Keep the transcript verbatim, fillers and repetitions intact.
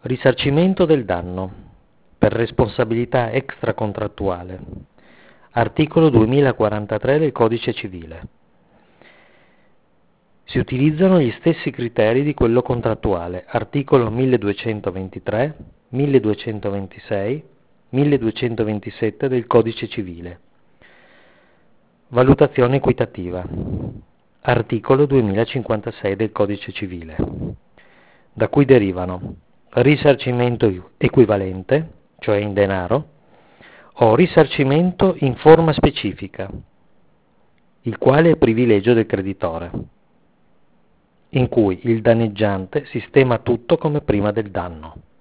Risarcimento del danno per responsabilità extracontrattuale. Articolo duemilaquarantatré del Codice Civile. Si utilizzano gli stessi criteri di quello contrattuale, articolo milleduecentoventitré, milleduecentoventisei, milleduecentoventisette del Codice Civile. Valutazione equitativa. Articolo duemilacinquantasei del Codice Civile, da cui derivano risarcimento equivalente, cioè in denaro, o risarcimento in forma specifica, il quale è privilegio del creditore, in cui il danneggiante sistema tutto come prima del danno.